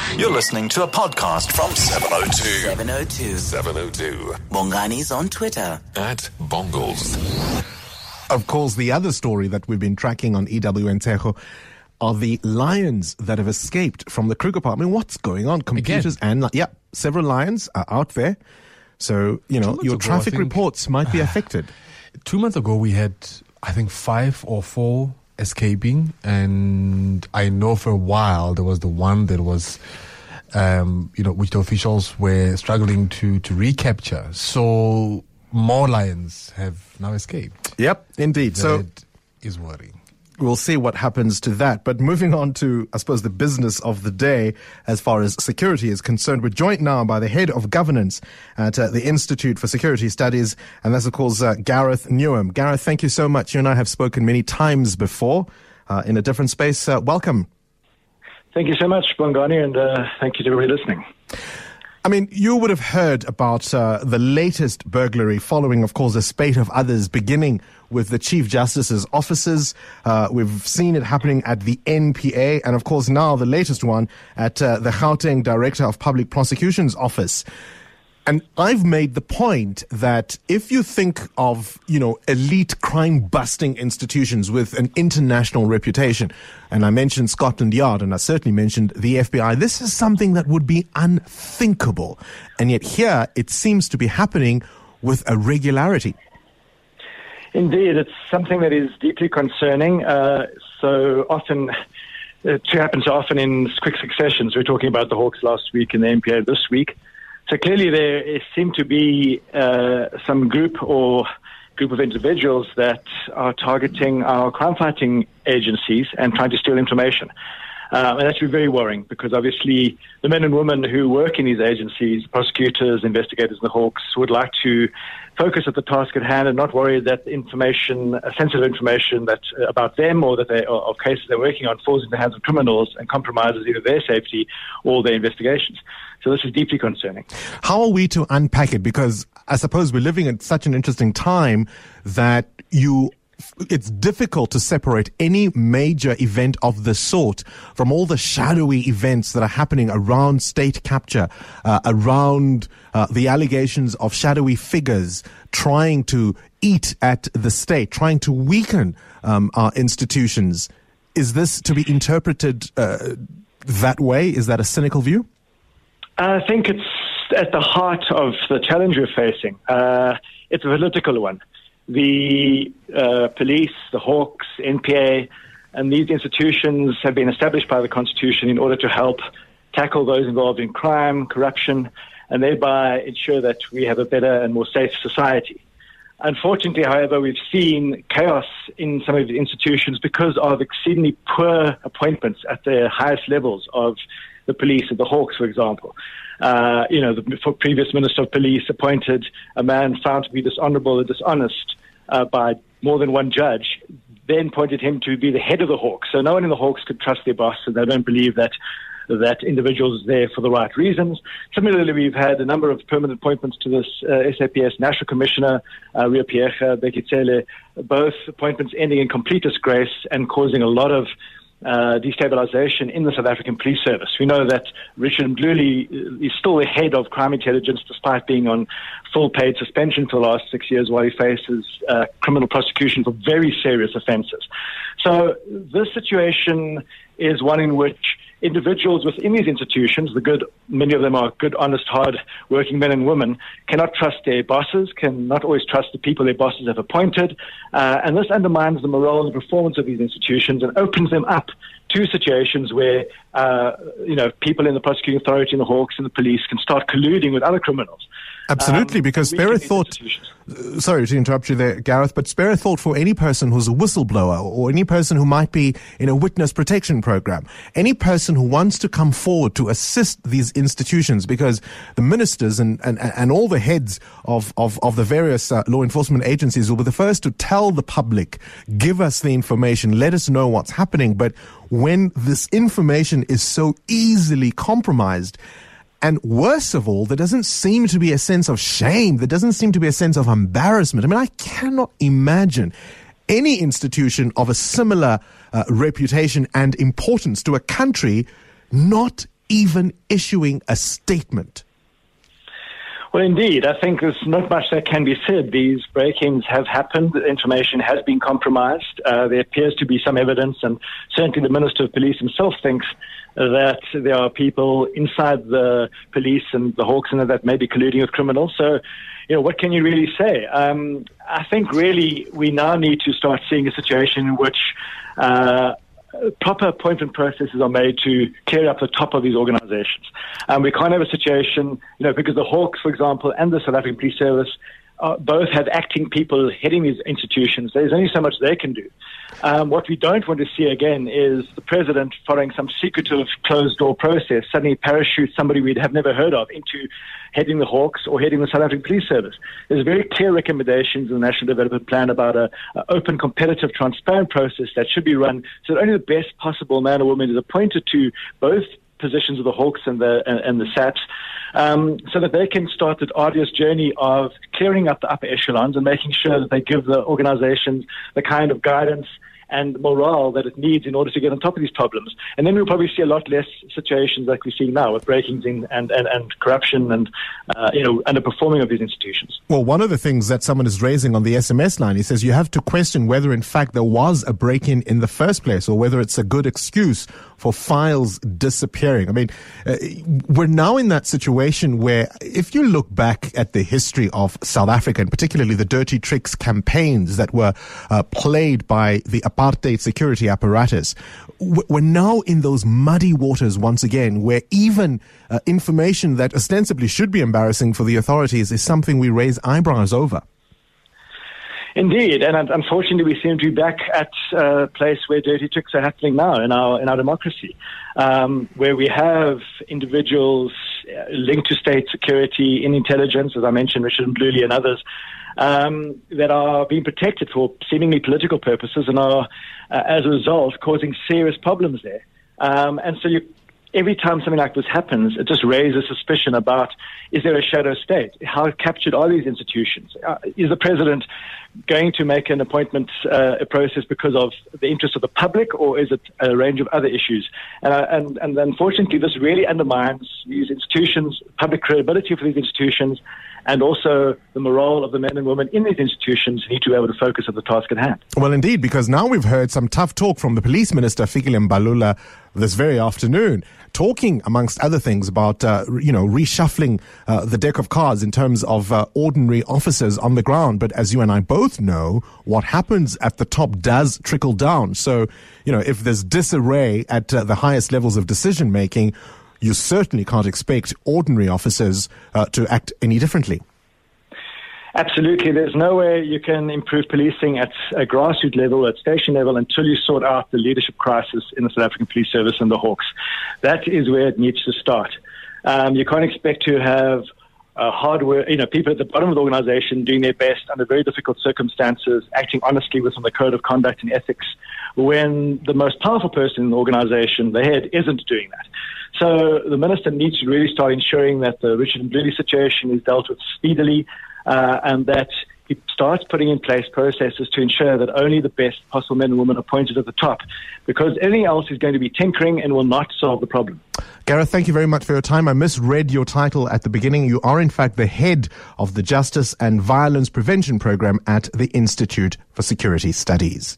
You're listening to a podcast from 702. 702. 702. Bongani's on Twitter. At Bongles. Of course, the other story that we've been tracking on EWN Tejo are the lions that have escaped from the Kruger Park. I mean, what's going on? Computers several lions are out there. So, your traffic reports might be affected. 2 months ago, we had, I think, 5 or 4 escaping. And I know for a while there was the one that was, which the officials were struggling to recapture. So more lions have now escaped. Yep, indeed. That is worrying. We'll see what happens to that. But moving on to, I suppose, the business of the day as far as security is concerned. We're joined now by the head of governance at the Institute for Security Studies, and that's, of course, Gareth Newham. Gareth, thank you so much. You and I have spoken many times before in a different space. Welcome. Thank you so much, Bongani, and thank you to everybody listening. I mean, you would have heard about the latest burglary following, of course, a spate of others, beginning with the Chief Justice's offices. We've seen it happening at the NPA, and, of course, now the latest one at the Gauteng Director of Public Prosecution's office. And I've made the point that if you think of, elite crime-busting institutions with an international reputation, and I mentioned Scotland Yard, and I certainly mentioned the FBI, this is something that would be unthinkable. And yet here, it seems to be happening with a regularity. Indeed, it's something that is deeply concerning. So often, it happens often in quick successions. We were talking about the Hawks last week and the NPA this week. So clearly there seem to be some group of individuals that are targeting our crime-fighting agencies and trying to steal information. And that should be very worrying because obviously the men and women who work in these agencies, prosecutors, investigators, and the Hawks, would like to focus at the task at hand and not worry that information, sensitive information that about them or cases they're working on falls into the hands of criminals and compromises either their safety or their investigations. So this is deeply concerning. How are we to unpack it? Because I suppose we're living at such an interesting time that it's difficult to separate any major event of the sort from all the shadowy events that are happening around state capture, around the allegations of shadowy figures trying to eat at the state, trying to weaken our institutions. Is this to be interpreted that way? Is that a cynical view? I think it's at the heart of the challenge we're facing. It's a political one. The police, the Hawks, NPA, and these institutions have been established by the Constitution in order to help tackle those involved in crime, corruption, and thereby ensure that we have a better and more safe society. Unfortunately, however, we've seen chaos in some of the institutions because of exceedingly poor appointments at the highest levels of the police and the Hawks, for example. The previous Minister of Police appointed a man found to be dishonorable and dishonest by more than one judge, then appointed him to be the head of the Hawks. So no one in the Hawks could trust their boss, and they don't believe that individual is there for the right reasons. Similarly, we've had a number of permanent appointments to this SAPS National Commissioner, Ria Pierre, Becky Tsele, both appointments ending in complete disgrace and causing a lot of destabilization in the South African Police Service. We know that Richard Mdluli is still the head of crime intelligence despite being on full paid suspension for the last 6 years while he faces criminal prosecution for very serious offences. So this situation is one in which individuals within these institutions, many of them are good, honest, hard-working men and women, cannot trust their bosses, cannot always trust the people their bosses have appointed, and this undermines the morale and the performance of these institutions and opens them up to situations where, people in the prosecuting authority and the Hawks and the police can start colluding with other criminals. Absolutely, because spare a thought, sorry to interrupt you there, Gareth, but spare a thought for any person who's a whistleblower or any person who might be in a witness protection program, any person who wants to come forward to assist these institutions, because the ministers and all the heads of the various law enforcement agencies will be the first to tell the public, give us the information, let us know what's happening. But when this information is so easily compromised, and worse of all, there doesn't seem to be a sense of shame. There doesn't seem to be a sense of embarrassment. I mean, I cannot imagine any institution of a similar reputation and importance to a country not even issuing a statement? Well, indeed. I think there's not much that can be said. These break-ins have happened. The information has been compromised. There appears to be some evidence, and certainly the Minister of Police himself thinks that there are people inside the police and the Hawks and that may be colluding with criminals. So, what can you really say? I think really we now need to start seeing a situation in which proper appointment processes are made to clear up the top of these organizations. We can't have a situation, because the Hawks, for example, and the South African Police Service both have acting people heading these institutions. There's only so much they can do. What we don't want to see again is the president, following some secretive closed-door process, suddenly parachute somebody we'd have never heard of into heading the Hawks or heading the South African Police Service. There's very clear recommendations in the National Development Plan about an open, competitive, transparent process that should be run so that only the best possible man or woman is appointed to both positions of the Hawks and the SAPs, so that they can start that arduous journey of clearing up the upper echelons and making sure that they give the organizations the kind of guidance and morale that it needs in order to get on top of these problems. And then we'll probably see a lot less situations like we're seeing now with break-ins in and corruption and underperforming of these institutions. Well, one of the things that someone is raising on the SMS line, he says you have to question whether in fact there was a break-in in the first place or whether it's a good excuse for files disappearing. I mean, we're now in that situation where if you look back at the history of South Africa, and particularly the dirty tricks campaigns that were played by the apartheid security apparatus, we're now in those muddy waters once again, where even information that ostensibly should be embarrassing for the authorities is something we raise eyebrows over. Indeed, and unfortunately we seem to be back at a place where dirty tricks are happening now in our democracy, where we have individuals linked to state security in intelligence, as I mentioned, Richard Mdluli and others, that are being protected for seemingly political purposes and are, as a result, causing serious problems there. And so every time something like this happens, it just raises suspicion about, is there a shadow state? How captured are these institutions? Is the president going to make an appointment a process because of the interest of the public, or is it a range of other issues? And unfortunately, this really undermines these institutions, public credibility for these institutions, and also the morale of the men and women in these institutions need to be able to focus on the task at hand. Well, indeed, because now we've heard some tough talk from the police minister, Fikile Mbalula, this very afternoon, talking, amongst other things, about, reshuffling the deck of cards in terms of ordinary officers on the ground. But as you and I both know, what happens at the top does trickle down. So, if there's disarray at the highest levels of decision making, you certainly can't expect ordinary officers to act any differently. Absolutely. There's no way you can improve policing at a grassroots level, at station level, until you sort out the leadership crisis in the South African Police Service and the Hawks. That is where it needs to start. You can't expect to have people at the bottom of the organization doing their best under very difficult circumstances, acting honestly within the code of conduct and ethics, when the most powerful person in the organization, the head, isn't doing that. So the minister needs to really start ensuring that the Richard Mdluli situation is dealt with speedily, and that he starts putting in place processes to ensure that only the best possible men and women are appointed at the top, because anything else is going to be tinkering and will not solve the problem. Gareth, thank you very much for your time. I misread your title at the beginning. You are, in fact, the head of the Justice and Violence Prevention Program at the Institute for Security Studies.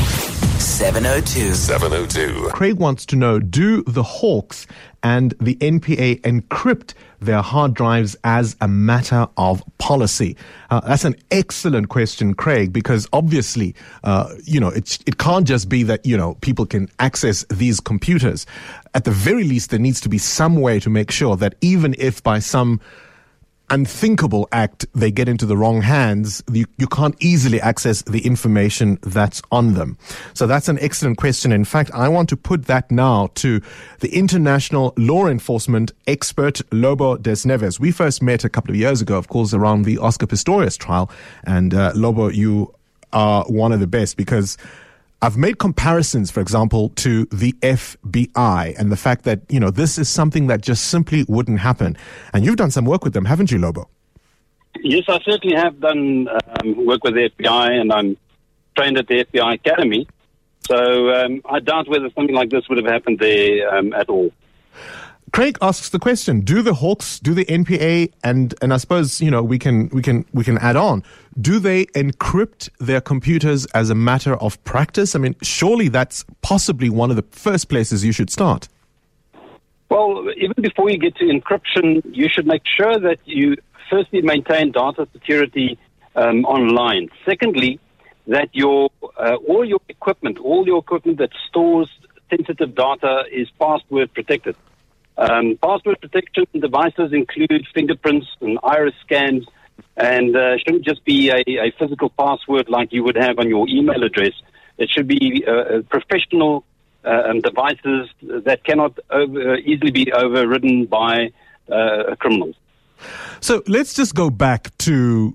702. Craig wants to know, do the Hawks and the NPA encrypt their hard drives as a matter of policy? That's an excellent question, Craig, because obviously, it can't just be that, people can access these computers. At the very least, there needs to be some way to make sure that even if by some unthinkable act they get into the wrong hands, you can't easily access the information that's on them. So that's an excellent question. In fact, I want to put that now to the international law enforcement expert, Lobo Desneves. We first met a couple of years ago, of course, around the Oscar Pistorius trial. And Lobo, you are one of the best, because I've made comparisons, for example, to the FBI and the fact that, this is something that just simply wouldn't happen. And you've done some work with them, haven't you, Lobo? Yes, I certainly have done work with the FBI, and I'm trained at the FBI Academy. So I doubt whether something like this would have happened there at all. Craig asks the question: do the Hawks, do the NPA, and I suppose we can add on, do they encrypt their computers as a matter of practice? I mean, surely that's possibly one of the first places you should start. Well, even before you get to encryption, you should make sure that you firstly maintain data security online. Secondly, that all your equipment that stores sensitive data is password protected. Password protection devices include fingerprints and iris scans, and shouldn't just be a physical password like you would have on your email address. It should be professional devices that cannot easily be overridden by criminals. So let's just go back to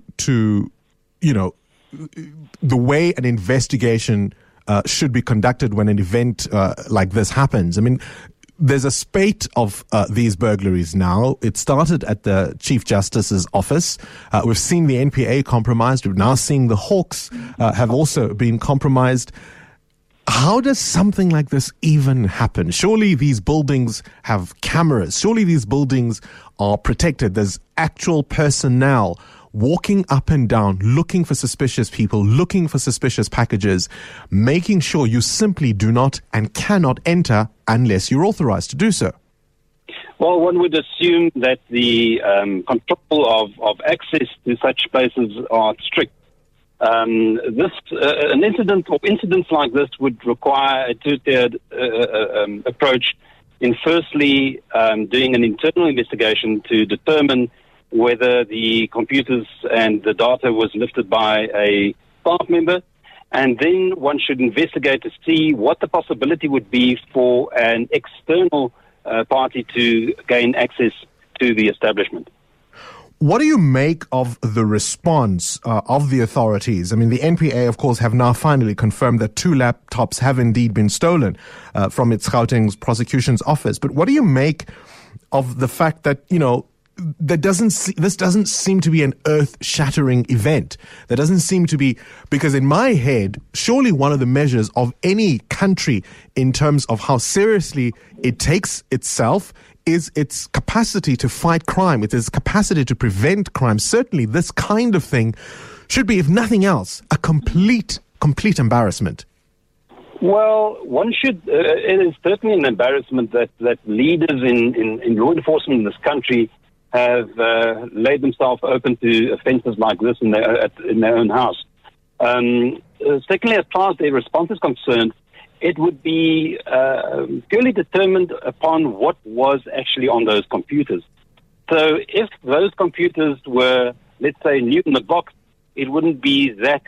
the way an investigation should be conducted when an event like this happens. I mean, there's a spate of these burglaries now. It started at the Chief Justice's office. We've seen the NPA compromised. We're now seeing the Hawks have also been compromised. How does something like this even happen? Surely these buildings have cameras. Surely these buildings are protected. There's actual personnel walking up and down, looking for suspicious people, looking for suspicious packages, making sure you simply do not and cannot enter unless you're authorized to do so. Well, one would assume that the control of access to such places are strict. An incident or incidents like this would require a two-tiered approach in firstly doing an internal investigation to determine whether the computers and the data was lifted by a staff member, and then one should investigate to see what the possibility would be for an external party to gain access to the establishment. What do you make of the response of the authorities? I mean, the NPA, of course, have now finally confirmed that 2 laptops have indeed been stolen from its Gauteng's prosecution's office. But what do you make of the fact that, this doesn't seem to be an earth-shattering event? There doesn't seem to be, because in my head, surely one of the measures of any country in terms of how seriously it takes itself is its capacity to fight crime, its capacity to prevent crime. Certainly this kind of thing should be, if nothing else, a complete embarrassment. Well, one should, it is certainly an embarrassment that leaders in law enforcement in this country have laid themselves open to offences like this in their own house. Secondly, as far as their response is concerned, it would be purely determined upon what was actually on those computers. So if those computers were, let's say, new in the box, it wouldn't be that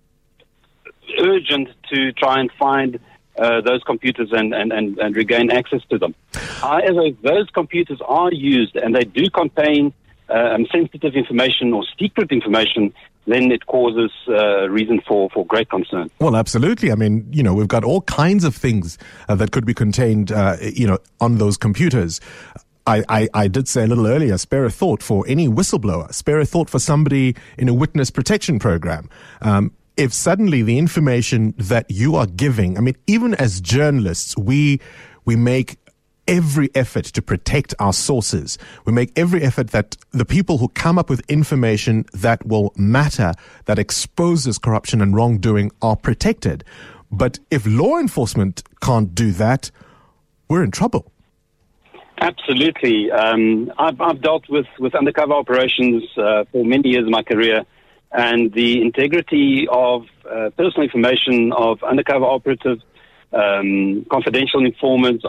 urgent to try and find those computers and regain access to them. However, if those computers are used and they do contain sensitive information or secret information, then it causes reason for great concern. Well, absolutely. I mean, we've got all kinds of things that could be contained, on those computers. I did say a little earlier, spare a thought for any whistleblower, spare a thought for somebody in a witness protection program. If suddenly the information that you are giving, I mean, even as journalists, we make every effort to protect our sources. We make every effort that the people who come up with information that will matter, that exposes corruption and wrongdoing, are protected. But if law enforcement can't do that, we're in trouble. Absolutely. I've dealt with undercover operations for many years in my career, and the integrity of personal information of undercover operatives, confidential informants,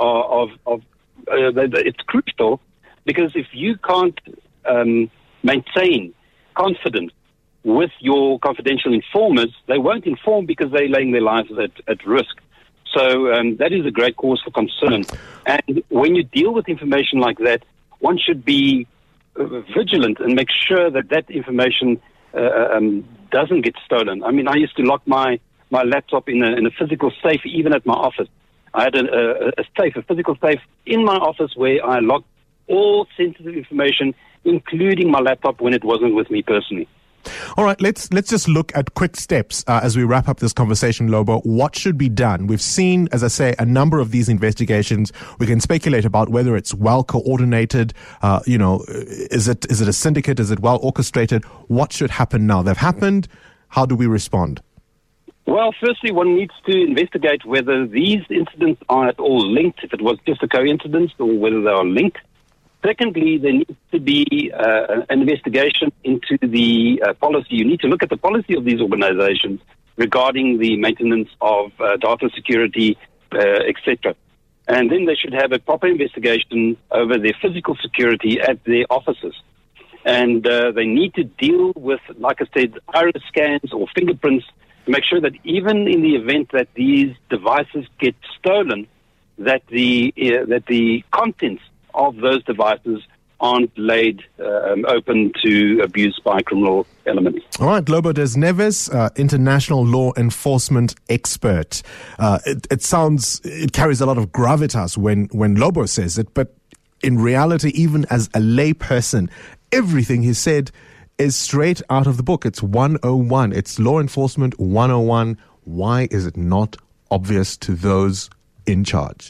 it's crucial, because if you can't maintain confidence with your confidential informers, they won't inform because they're laying their lives at risk. So that is a great cause for concern. And when you deal with information like that, one should be vigilant and make sure that information doesn't get stolen. I mean, I used to lock my laptop in a physical safe, even at my office. I had a physical safe in my office where I locked all sensitive information, including my laptop when it wasn't with me personally. All right, let's just look at quick steps as we wrap up this conversation, Lobo. What should be done? We've seen, as I say, a number of these investigations. We can speculate about whether it's well coordinated. Is it a syndicate? Is it well orchestrated? What should happen now? They've happened. How do we respond? Well, firstly, one needs to investigate whether these incidents are at all linked, if it was just a coincidence, or whether they are linked. Secondly, there needs to be an investigation into the policy. You need to look at the policy of these organizations regarding the maintenance of data security, etc. And then they should have a proper investigation over their physical security at their offices. And they need to deal with, like I said, iris scans or fingerprints to make sure that even in the event that these devices get stolen, that the contents of those devices aren't laid open to abuse by criminal elements. All right, Lobo Des Neves, international law enforcement expert. It carries a lot of gravitas when Lobo says it, but in reality, even as a lay person, everything he said is straight out of the book. It's 101. It's Law Enforcement 101. Why is it not obvious to those in charge?